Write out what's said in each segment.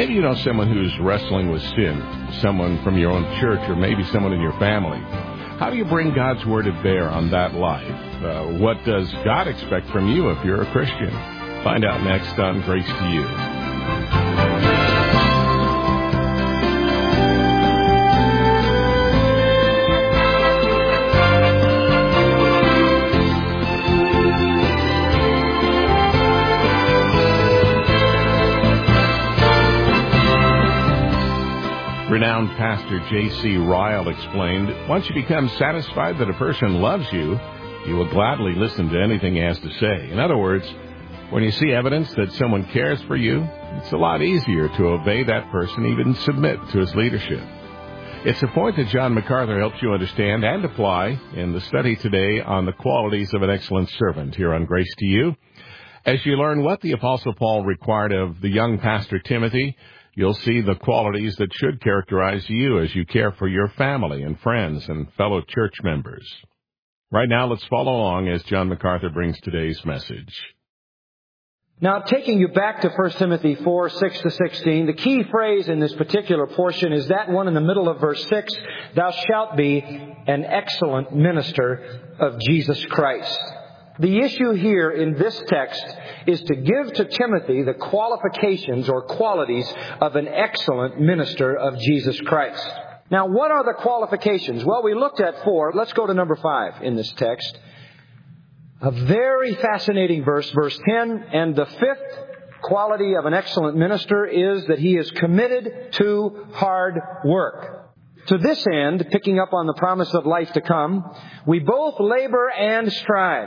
Maybe you know someone who's wrestling with sin, someone from your own church, or maybe someone in your family. How do you bring God's Word to bear on that life? What does God expect from you if you're a Christian? Find out next on Grace to You. Renowned pastor J.C. Ryle explained, once you become satisfied that a person loves you, you will gladly listen to anything he has to say. In other words, when you see evidence that someone cares for you, it's a lot easier to obey that person, even submit to his leadership. It's a point that John MacArthur helps you understand and apply in the study today on the qualities of an excellent servant here on Grace to You. As you learn what the Apostle Paul required of the young pastor Timothy, you'll see the qualities that should characterize you as you care for your family and friends and fellow church members. Right now, let's follow along as John MacArthur brings today's message. Now, taking you back to 1 Timothy 4, 6-16, the key phrase in this particular portion is that one in the middle of verse 6, "Thou shalt be an excellent minister of Jesus Christ." The issue here in this text is to give to Timothy the qualifications or qualities of an excellent minister of Jesus Christ. Now, what are the qualifications? Well, we looked at 4. Let's go to number 5 in this text. A very fascinating verse, verse 10. And the fifth quality of an excellent minister is that he is committed to hard work. To this end, picking up on the promise of life to come, we both labor and strive,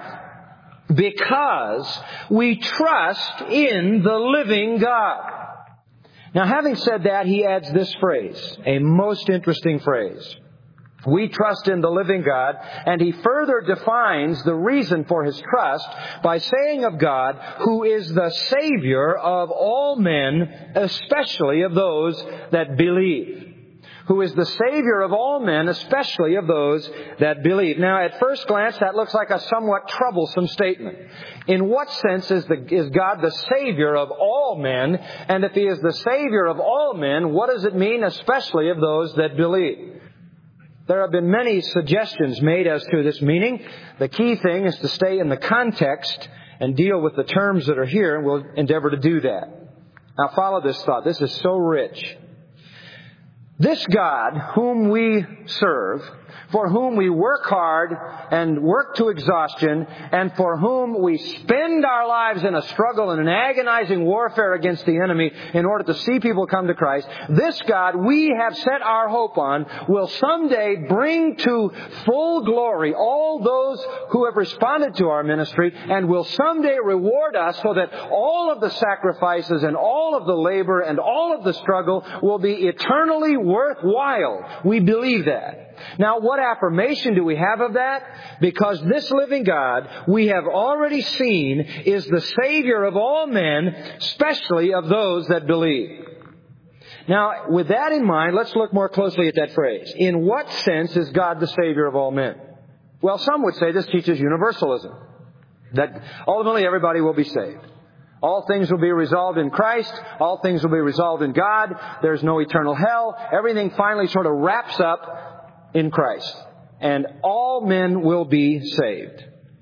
because we trust in the living God. Now, having said that, he adds this phrase, a most interesting phrase. We trust in the living God, and he further defines the reason for his trust by saying of God, who is the Savior of all men, especially of those that believe. Who is the Savior of all men, especially of those that believe. Now, at first glance, that looks like a somewhat troublesome statement. In what sense is God the Savior of all men? And if he is the Savior of all men, what does it mean, especially of those that believe? There have been many suggestions made as to this meaning. The key thing is to stay in the context and deal with the terms that are here, and we'll endeavor to do that. Now, follow this thought. This is so rich. This God whom we serve, for whom we work hard and work to exhaustion, and for whom we spend our lives in a struggle and an agonizing warfare against the enemy in order to see people come to Christ, this God we have set our hope on will someday bring to full glory all those who have responded to our ministry, and will someday reward us so that all of the sacrifices and all of the labor and all of the struggle will be eternally worthwhile. We believe that. Now, what affirmation do we have of that? Because this living God, we have already seen, is the Savior of all men, especially of those that believe. Now, with that in mind, let's look more closely at that phrase. In what sense is God the Savior of all men? Well, some would say this teaches universalism, that ultimately everybody will be saved. All things will be resolved in Christ. All things will be resolved in God. There's no eternal hell. Everything finally sort of wraps up in Christ. And all men will be saved.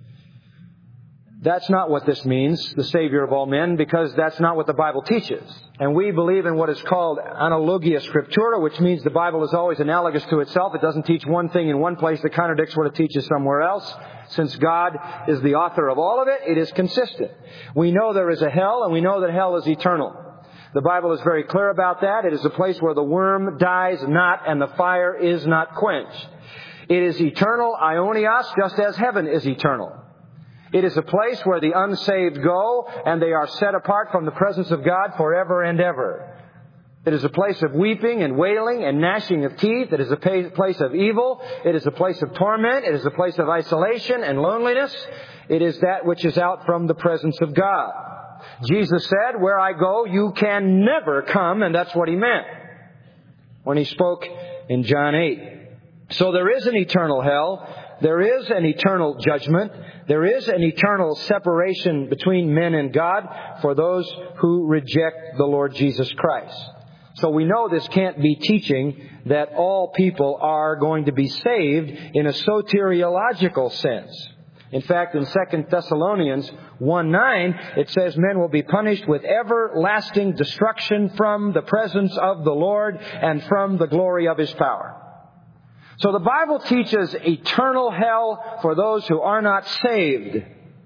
That's not what this means, the Savior of all men, because that's not what the Bible teaches. And we believe in what is called analogia scriptura, which means the Bible is always analogous to itself. It doesn't teach one thing in one place that contradicts what it teaches somewhere else. Since God is the author of all of it, it is consistent. We know there is a hell, and we know that hell is eternal. The Bible is very clear about that. It is a place where the worm dies not and the fire is not quenched. It is eternal, aionios, just as heaven is eternal. It is a place where the unsaved go, and they are set apart from the presence of God forever and ever. It is a place of weeping and wailing and gnashing of teeth. It is a place of evil. It is a place of torment. It is a place of isolation and loneliness. It is that which is out from the presence of God. Jesus said, "Where I go, you can never come," and that's what he meant when he spoke in John 8. So there is an eternal hell. There is an eternal judgment. There is an eternal separation between men and God for those who reject the Lord Jesus Christ. So we know this can't be teaching that all people are going to be saved in a soteriological sense. In fact, in 2 Thessalonians 1:9, it says men will be punished with everlasting destruction from the presence of the Lord and from the glory of His power. So the Bible teaches eternal hell for those who are not saved.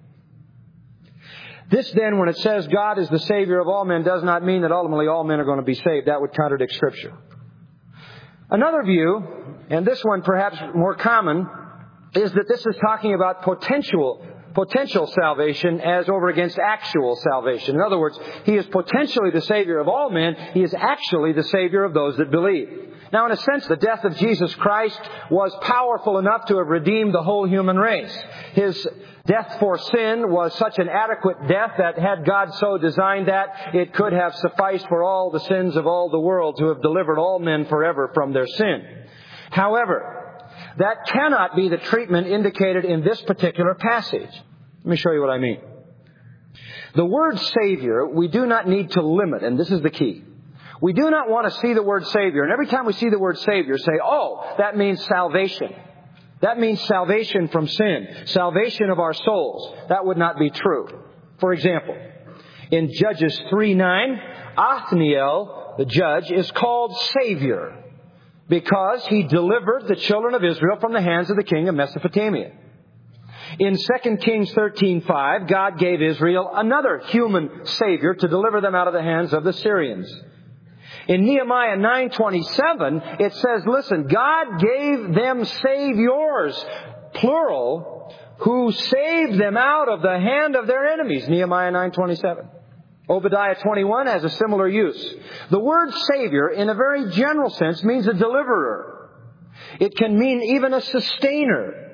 This then, when it says God is the Savior of all men, does not mean that ultimately all men are going to be saved. That would contradict Scripture. Another view, and this one perhaps more common, is that this is talking about potential salvation as over against actual salvation. In other words, He is potentially the Savior of all men. He is actually the Savior of those that believe. Now, in a sense, the death of Jesus Christ was powerful enough to have redeemed the whole human race. His death for sin was such an adequate death that had God so designed that, it could have sufficed for all the sins of all the world to have delivered all men forever from their sin. However, that cannot be the treatment indicated in this particular passage. Let me show you what I mean. The word Savior, we do not need to limit, and this is the key. We do not want to see the word Savior, and every time we see the word Savior, say, oh, that means salvation. That means salvation from sin, salvation of our souls. That would not be true. For example, in Judges 3:9, Othniel, the judge, is called Savior because he delivered the children of Israel from the hands of the king of Mesopotamia. In 2 Kings 13:5, God gave Israel another human Savior to deliver them out of the hands of the Syrians. In Nehemiah 9:27, it says, listen, God gave them saviors, plural, who saved them out of the hand of their enemies. Nehemiah 9:27. Obadiah 21 has a similar use. The word Savior, in a very general sense, means a deliverer. It can mean even a sustainer.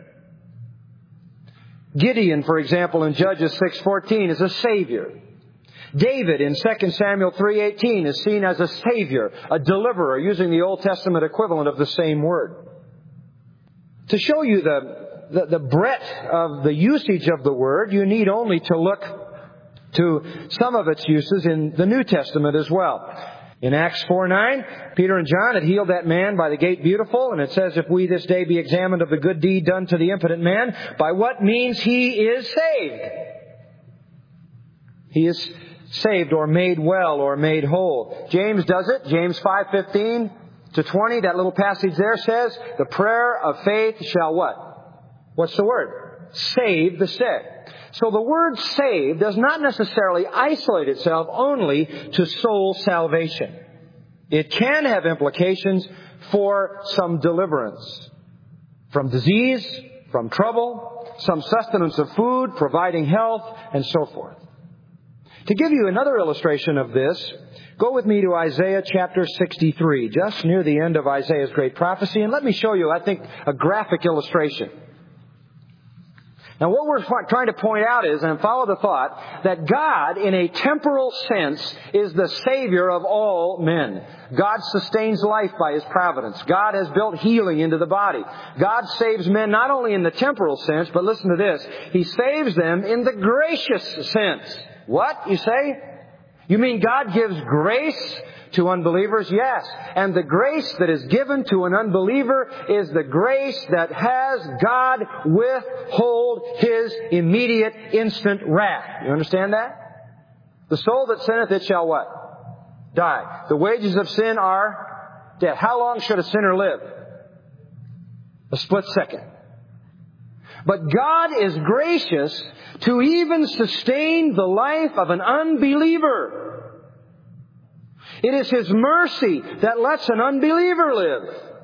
Gideon, for example, in Judges 6:14, is a Savior. David in 2 Samuel 3:18 is seen as a Savior, a deliverer, using the Old Testament equivalent of the same word. To show you the breadth of the usage of the word, you need only to look to some of its uses in the New Testament as well. In Acts 4:9, Peter and John had healed that man by the gate Beautiful, and it says, if we this day be examined of the good deed done to the impotent man, by what means he is saved? He is saved or made well or made whole. James does it. James 5:15-20, that little passage there says, the prayer of faith shall what? What's the word? Save the sick. So the word save does not necessarily isolate itself only to soul salvation. It can have implications for some deliverance from disease, from trouble, some sustenance of food, providing health, and so forth. To give you another illustration of this, go with me to Isaiah chapter 63, just near the end of Isaiah's great prophecy, and let me show you, I think, a graphic illustration. Now, what we're trying to point out is, and follow the thought, that God, in a temporal sense, is the Savior of all men. God sustains life by His providence. God has built healing into the body. God saves men not only in the temporal sense, but listen to this, He saves them in the gracious sense. What, you say? You mean God gives grace to unbelievers? Yes. And the grace that is given to an unbeliever is the grace that has God withhold His immediate instant wrath. You understand that? The soul that sinneth, it shall what? Die. The wages of sin are death. How long should a sinner live? A split second. But God is gracious to even sustain the life of an unbeliever. It is His mercy that lets an unbeliever live.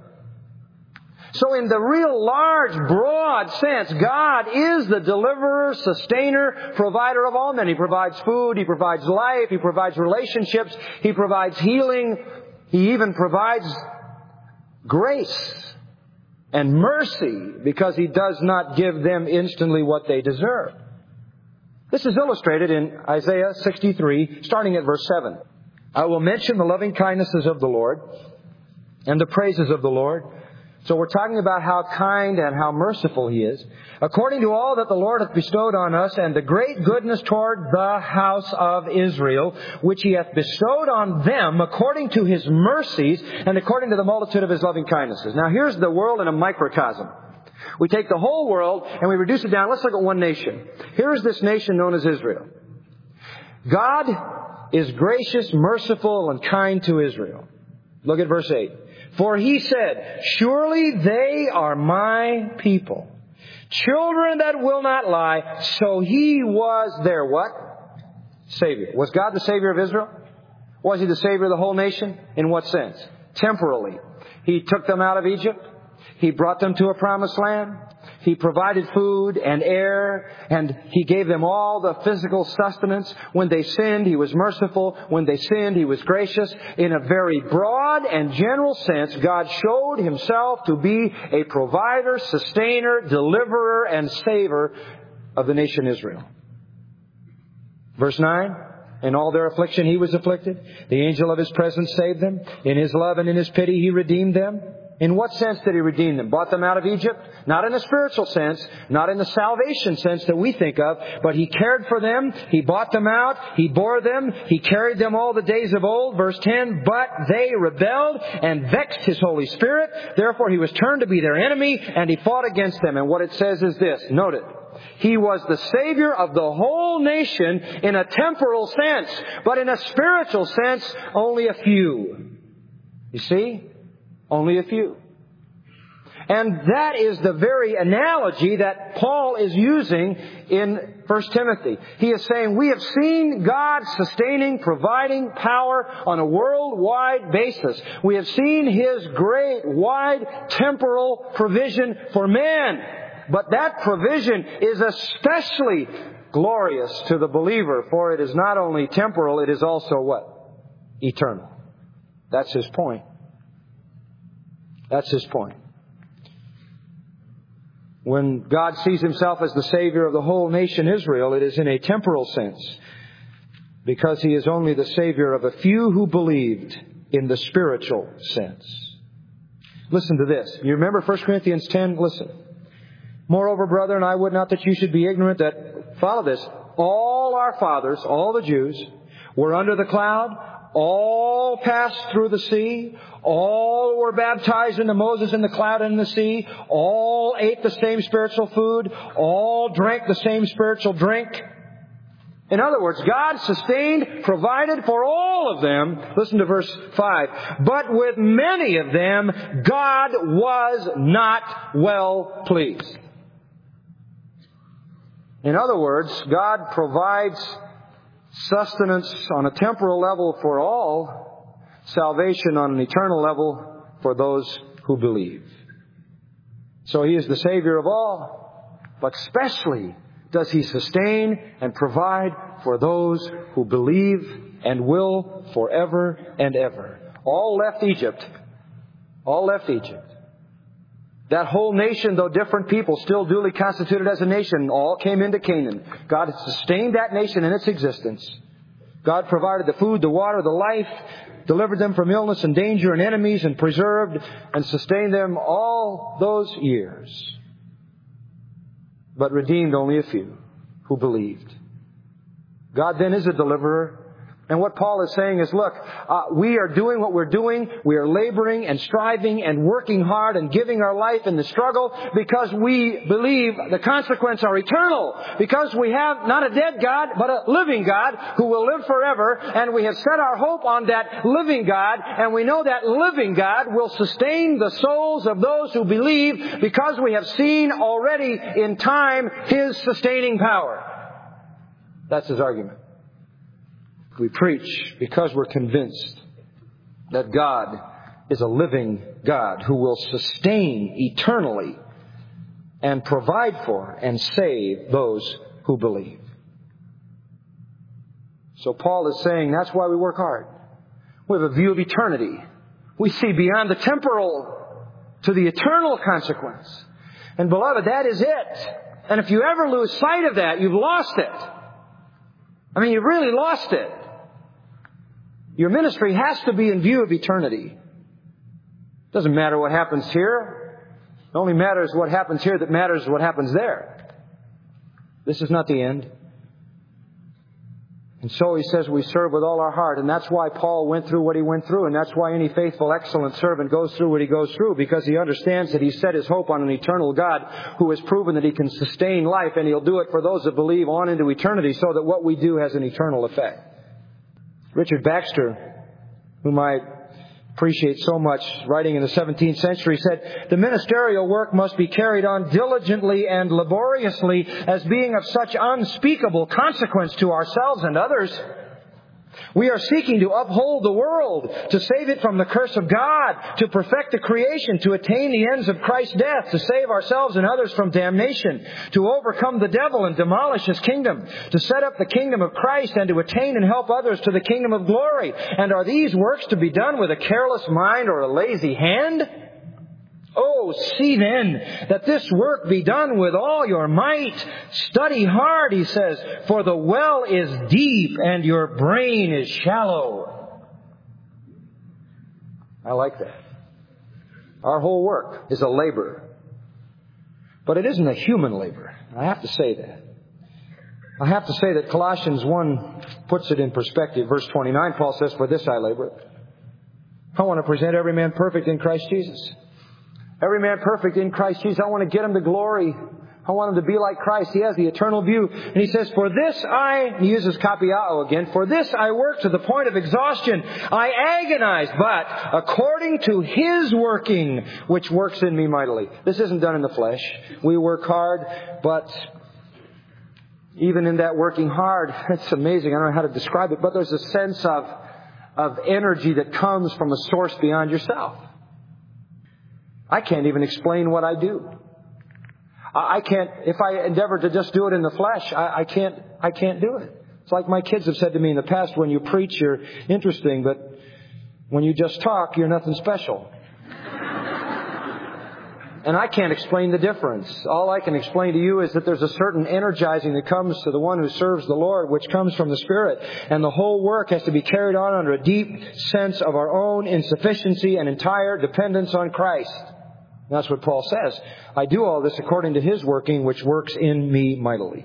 So in the real large, broad sense, God is the deliverer, sustainer, provider of all men. He provides food, He provides life, He provides relationships, He provides healing, He even provides grace and mercy because He does not give them instantly what they deserve. This is illustrated in Isaiah 63, starting at verse 7. I will mention the loving kindnesses of the Lord and the praises of the Lord, So we're talking about how kind and how merciful He is. According to all that the Lord hath bestowed on us, and the great goodness toward the house of Israel, which He hath bestowed on them according to His mercies and according to the multitude of His loving kindnesses. Now here's the world in a microcosm. We take the whole world and we reduce it down. Let's look at one nation. Here is this nation known as Israel. God is gracious, merciful, and kind to Israel. Look at verse 8. For He said, surely they are my people, children that will not lie. So He was their what? Savior. Was God the Savior of Israel? Was He the Savior of the whole nation? In what sense? Temporally. He took them out of Egypt. He brought them to a promised land. He provided food and air, and He gave them all the physical sustenance. When they sinned, He was merciful. When they sinned, He was gracious. In a very broad and general sense, God showed Himself to be a provider, sustainer, deliverer, and saver of the nation Israel. Verse 9, in all their affliction He was afflicted. The angel of His presence saved them. In His love and in His pity He redeemed them. In what sense did He redeem them? Bought them out of Egypt? Not in a spiritual sense, not in the salvation sense that we think of, but He cared for them, He bought them out, He bore them, He carried them all the days of old. Verse 10, but they rebelled and vexed His Holy Spirit. Therefore He was turned to be their enemy, and He fought against them. And what it says is this, note it. He was the Savior of the whole nation in a temporal sense, but in a spiritual sense, only a few. You see? Only a few. And that is the very analogy that Paul is using in 1 Timothy. He is saying, we have seen God sustaining, providing power on a worldwide basis. We have seen His great, wide, temporal provision for man. But that provision is especially glorious to the believer, for it is not only temporal, it is also what? Eternal. That's his point. That's his point. When God sees Himself as the Savior of the whole nation Israel, it is in a temporal sense, because He is only the Savior of a few who believed in the spiritual sense. Listen to this. You remember 1 Corinthians 10? Listen. Moreover, brethren, I would not that you should be ignorant that, follow this, all our fathers, all the Jews, were under the cloud, all passed through the sea, all were baptized into Moses in the cloud and in the sea, all ate the same spiritual food, all drank the same spiritual drink. In other words, God sustained, provided for all of them. Listen to verse 5. But with many of them, God was not well pleased. In other words, God provides sustenance on a temporal level for all, salvation on an eternal level for those who believe. So He is the Savior of all, but especially does He sustain and provide for those who believe and will forever and ever. All left Egypt. All left Egypt. That whole nation, though different people, still duly constituted as a nation, all came into Canaan. God has sustained that nation in its existence. God provided the food, the water, the life, delivered them from illness and danger and enemies, and preserved and sustained them all those years. But redeemed only a few who believed. God then is a deliverer. And what Paul is saying is, look, we are doing what we're doing. We are laboring and striving and working hard and giving our life in the struggle because we believe the consequences are eternal. Because we have not a dead God, but a living God who will live forever. And we have set our hope on that living God. And we know that living God will sustain the souls of those who believe because we have seen already in time His sustaining power. That's his argument. We preach because we're convinced that God is a living God who will sustain eternally and provide for and save those who believe. So Paul is saying that's why we work hard. We have a view of eternity. We see beyond the temporal to the eternal consequence. And beloved, that is it. And if you ever lose sight of that, you've lost it. I mean, you've really lost it. Your ministry has to be in view of eternity. Doesn't matter what happens here. It only matters what happens here that matters what happens there. This is not the end. And so he says we serve with all our heart. And that's why Paul went through what he went through. And that's why any faithful, excellent servant goes through what he goes through. Because he understands that he set his hope on an eternal God who has proven that he can sustain life. And he'll do it for those that believe on into eternity, so that what we do has an eternal effect. Richard Baxter, whom I appreciate so much, writing in the 17th century, said, "The ministerial work must be carried on diligently and laboriously as being of such unspeakable consequence to ourselves and others. We are seeking to uphold the world, to save it from the curse of God, to perfect the creation, to attain the ends of Christ's death, to save ourselves and others from damnation, to overcome the devil and demolish his kingdom, to set up the kingdom of Christ, and to attain and help others to the kingdom of glory. And are these works to be done with a careless mind or a lazy hand? Oh, see then that this work be done with all your might. Study hard," he says, "for the well is deep and your brain is shallow." I like that. Our whole work is a labor. But it isn't a human labor. I have to say that. I have to say that Colossians 1 puts it in perspective. Verse 29, Paul says, "For this I labor. I want to present every man perfect in Christ Jesus." Every man perfect in Christ Jesus. I want to get him to glory. I want him to be like Christ. He has the eternal view. And he says, "For this he uses kapiao again, "for this I work to the point of exhaustion. I agonize, but according to His working, which works in me mightily." This isn't done in the flesh. We work hard, but even in that working hard, it's amazing. I don't know how to describe it, but there's a sense of energy that comes from a source beyond yourself. I can't even explain what I do. I can't, if I endeavor to just do it in the flesh, I can't do it. It's like my kids have said to me in the past, "When you preach, you're interesting, but when you just talk, you're nothing special." And I can't explain the difference. All I can explain to you is that there's a certain energizing that comes to the one who serves the Lord, which comes from the Spirit. And the whole work has to be carried on under a deep sense of our own insufficiency and entire dependence on Christ. That's what Paul says. I do all this according to His working, which works in me mightily.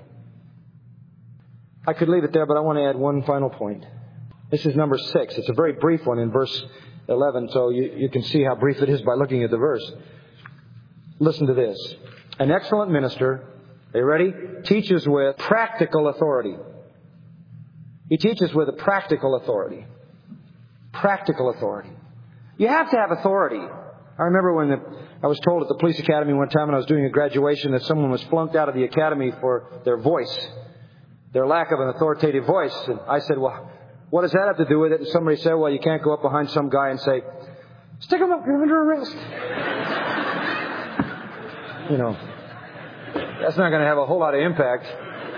I could leave it there, but I want to add one final point. This is number 6. It's a very brief one in verse 11, so you can see how brief it is by looking at the verse. Listen to this. An excellent minister, are you ready? Teaches with practical authority. He teaches with a practical authority. Practical authority. You have to have authority. I remember when I was told at the police academy one time when I was doing a graduation that someone was flunked out of the academy for their voice, their lack of an authoritative voice. And I said, "Well, what does that have to do with it?" And somebody said, "Well, you can't go up behind some guy and say, 'Stick him up, you're under arrest.'" You know, that's not going to have a whole lot of impact.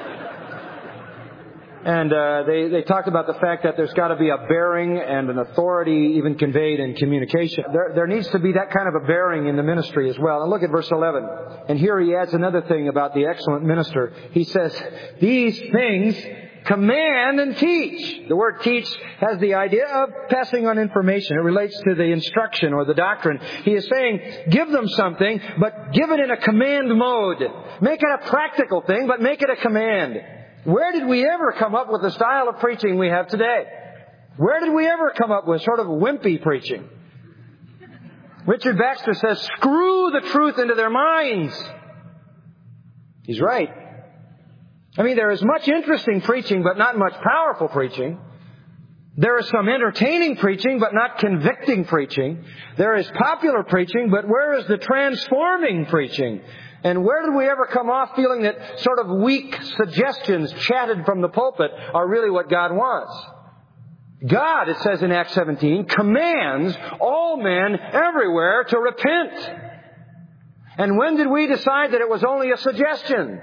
And they talked about the fact that there's got to be a bearing and an authority even conveyed in communication. There needs to be that kind of a bearing in the ministry as well. And look at verse 11. And here he adds another thing about the excellent minister. He says, "These things command and teach." The word teach has the idea of passing on information. It relates to the instruction or the doctrine. He is saying, give them something, but give it in a command mode. Make it a practical thing, but make it a command. Where did we ever come up with the style of preaching we have today? Where did we ever come up with sort of wimpy preaching? Richard Baxter says, "Screw the truth into their minds." He's right. I mean, there is much interesting preaching, but not much powerful preaching. There is some entertaining preaching, but not convicting preaching. There is popular preaching, but where is the transforming preaching? And where did we ever come off feeling that sort of weak suggestions chatted from the pulpit are really what God wants? God, it says in Acts 17, commands all men everywhere to repent. And when did we decide that it was only a suggestion?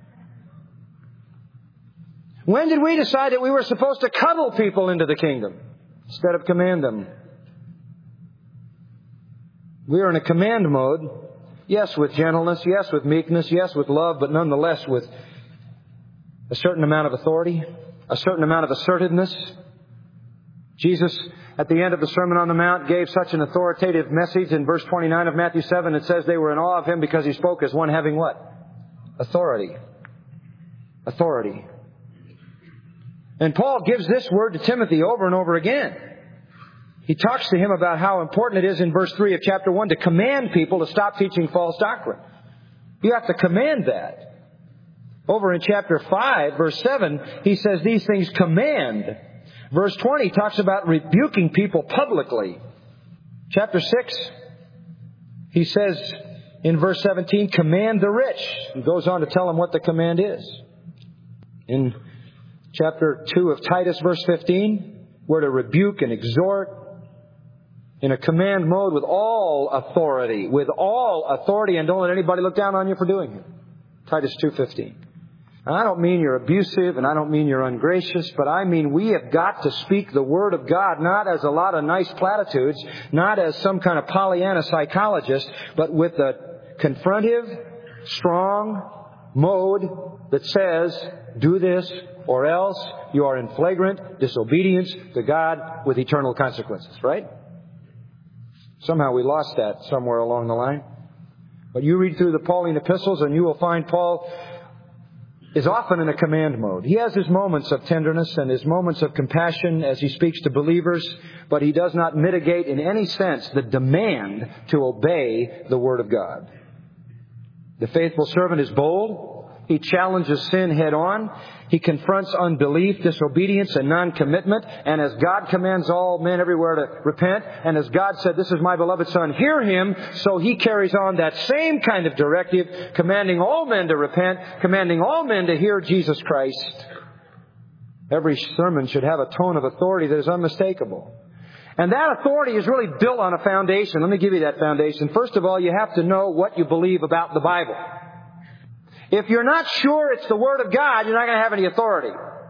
When did we decide that we were supposed to cuddle people into the kingdom instead of command them? We are in a command mode. Yes, with gentleness. Yes, with meekness. Yes, with love. But nonetheless with a certain amount of authority. A certain amount of assertiveness. Jesus at the end of the Sermon on the Mount, gave such an authoritative message. In verse 29 of Matthew 7, it says they were in awe of Him because He spoke as one having what? Authority. Authority. And Paul gives this word to Timothy over and over again. He talks to him about how important it is in verse 3 of chapter 1 to command people to stop teaching false doctrine. You have to command that. Over in chapter 5, verse 7, he says these things command. Verse 20 talks about rebuking people publicly. Chapter 6, he says in verse 17, command the rich. He goes on to tell them what the command is. In chapter 2 of Titus, verse 15, we're to rebuke and exhort in a command mode with all authority. With all authority, and don't let anybody look down on you for doing it. Titus 2:15. And I don't mean you're abusive, and I don't mean you're ungracious, but I mean we have got to speak the Word of God, not as a lot of nice platitudes, not as some kind of Pollyanna psychologist, but with a confrontive, strong mode that says, do this, or else you are in flagrant disobedience to God with eternal consequences, right? Somehow we lost that somewhere along the line. But you read through the Pauline epistles and you will find Paul is often in a command mode. He has his moments of tenderness and his moments of compassion as he speaks to believers, but he does not mitigate in any sense the demand to obey the Word of God. The faithful servant is bold. He challenges sin head on. He confronts unbelief, disobedience, and non-commitment. And as God commands all men everywhere to repent, and as God said, this is my beloved Son, hear Him, so He carries on that same kind of directive, commanding all men to repent, commanding all men to hear Jesus Christ. Every sermon should have a tone of authority that is unmistakable. And that authority is really built on a foundation. Let me give you that foundation. First of all, you have to know what you believe about the Bible. If you're not sure it's the Word of God, you're not going to have any authority.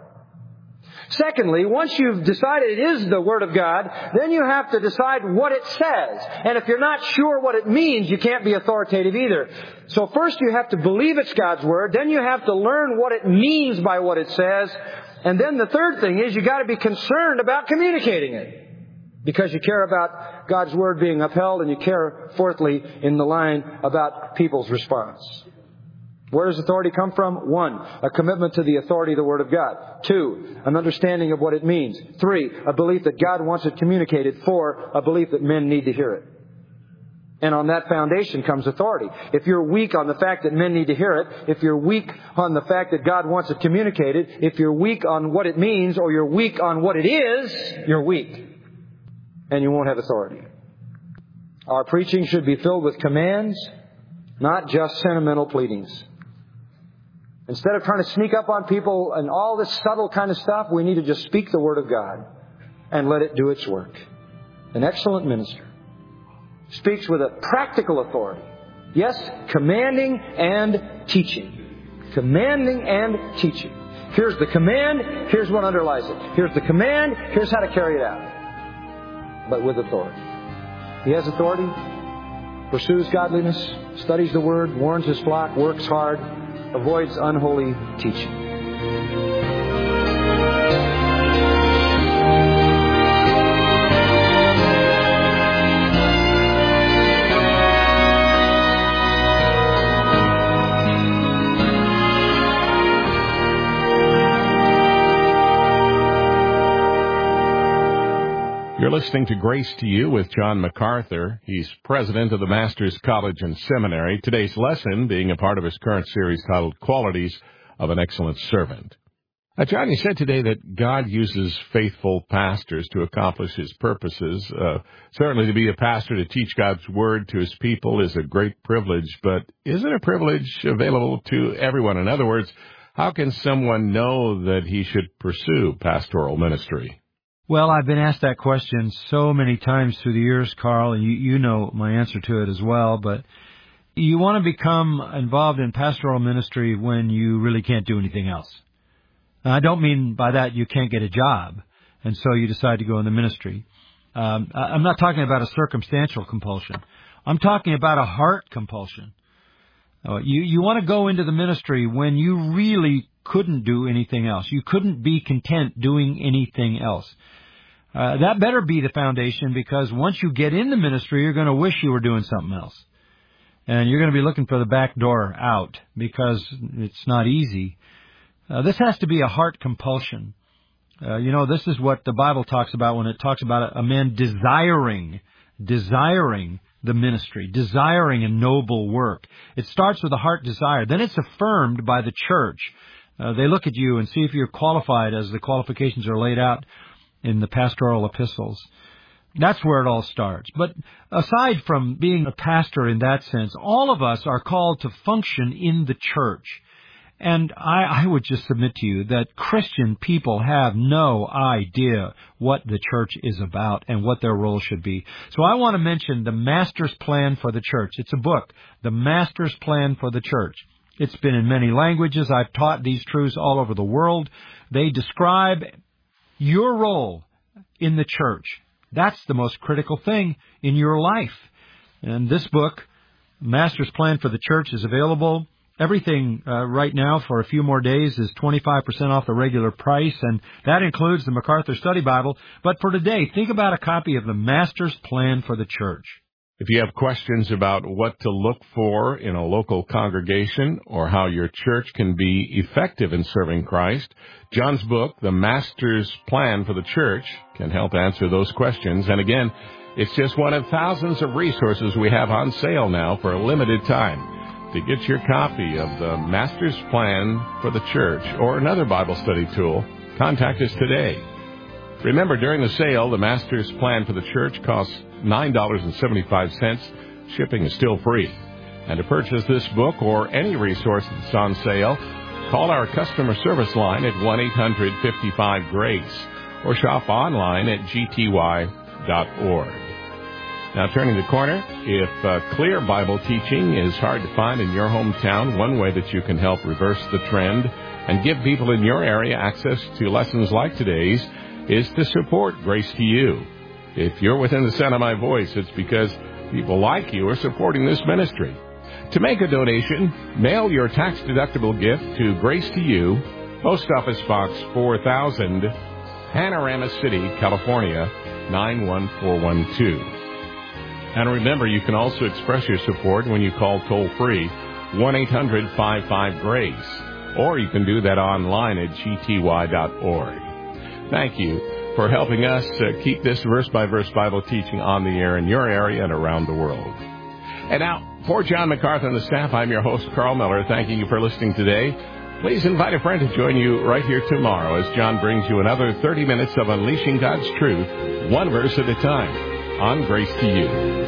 Secondly, once you've decided it is the Word of God, then you have to decide what it says. And if you're not sure what it means, you can't be authoritative either. So first you have to believe it's God's Word. Then you have to learn what it means by what it says. And then the third thing is you've got to be concerned about communicating it. Because you care about God's Word being upheld, and you care, fourthly, in the line about people's response. Where does authority come from? 1, a commitment to the authority of the Word of God. 2, an understanding of what it means. 3, a belief that God wants it communicated. 4, a belief that men need to hear it. And on that foundation comes authority. If you're weak on the fact that men need to hear it, if you're weak on the fact that God wants it communicated, if you're weak on what it means, or you're weak on what it is, you're weak. And you won't have authority. Our preaching should be filled with commands, not just sentimental pleadings. Instead of trying to sneak up on people and all this subtle kind of stuff, we need to just speak the Word of God and let it do its work. An excellent minister speaks with a practical authority. Yes, commanding and teaching. Commanding and teaching. Here's the command, here's what underlies it. Here's the command, here's how to carry it out. But with authority. He has authority, pursues godliness, studies the Word, warns his flock, works hard, avoids unholy teaching. You're listening to Grace to You with John MacArthur. He's president of the Masters College and Seminary. Today's lesson being a part of his current series titled Qualities of an Excellent Servant. John, you said today that God uses faithful pastors to accomplish His purposes. Certainly to be a pastor to teach God's Word to His people is a great privilege, but isn't a privilege available to everyone? In other words, how can someone know that he should pursue pastoral ministry? Well, I've been asked that question so many times through the years, Carl, and you know my answer to it as well, but you want to become involved in pastoral ministry when you really can't do anything else. Now, I don't mean by that you can't get a job, and so you decide to go in the ministry. I'm not talking about a circumstantial compulsion. I'm talking about a heart compulsion. You want to go into the ministry when you really couldn't do anything else. You couldn't be content doing anything else. That better be the foundation, because once you get in the ministry, you're going to wish you were doing something else. And you're going to be looking for the back door out, because it's not easy. This has to be a heart compulsion. This is what the Bible talks about when it talks about a man desiring the ministry, desiring a noble work. It starts with a heart desire. Then it's affirmed by the church. They look at you and see if you're qualified as the qualifications are laid out in the pastoral epistles. That's where it all starts. But aside from being a pastor in that sense, all of us are called to function in the church. And I would just submit to you that Christian people have no idea what the church is about and what their role should be. So I want to mention the Master's Plan for the Church. It's a book, The Master's Plan for the Church. It's been in many languages. I've taught these truths all over the world. They describe your role in the church. That's the most critical thing in your life. And this book, Master's Plan for the Church, is available. Everything right now for a few more days is 25% off the regular price, and that includes the MacArthur Study Bible. But for today, think about a copy of the Master's Plan for the Church. If you have questions about what to look for in a local congregation or how your church can be effective in serving Christ, John's book, The Master's Plan for the Church, can help answer those questions. And again, it's just one of thousands of resources we have on sale now for a limited time. To get your copy of The Master's Plan for the Church or another Bible study tool, contact us today. Remember, during the sale, The Master's Plan for the Church costs $9.75. Shipping is still free. And to purchase this book or any resource that's on sale, call our customer service line at 1-800-55-GRACE or shop online at gty.org. Now, turning the corner, if clear Bible teaching is hard to find in your hometown, one way that you can help reverse the trend and give people in your area access to lessons like today's is to support Grace to You. If you're within the sound of my voice, it's because people like you are supporting this ministry. To make a donation, mail your tax-deductible gift to Grace to You, Post Office Box 4000, Panorama City, California, 91412. And remember, you can also express your support when you call toll-free 1-800-55-GRACE, or you can do that online at gty.org. Thank you for helping us keep this verse-by-verse Bible teaching on the air in your area and around the world. And now, for John MacArthur and the staff, I'm your host, Carl Miller, thanking you for listening today. Please invite a friend to join you right here tomorrow as John brings you another 30 minutes of unleashing God's truth, one verse at a time, on Grace to You.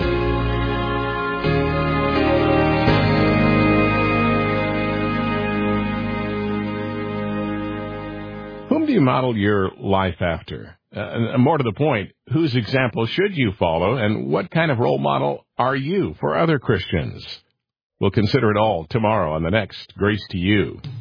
Whom do you model your life after? More to the point, whose example should you follow, and what kind of role model are you for other Christians? We'll consider it all tomorrow on the next Grace to You.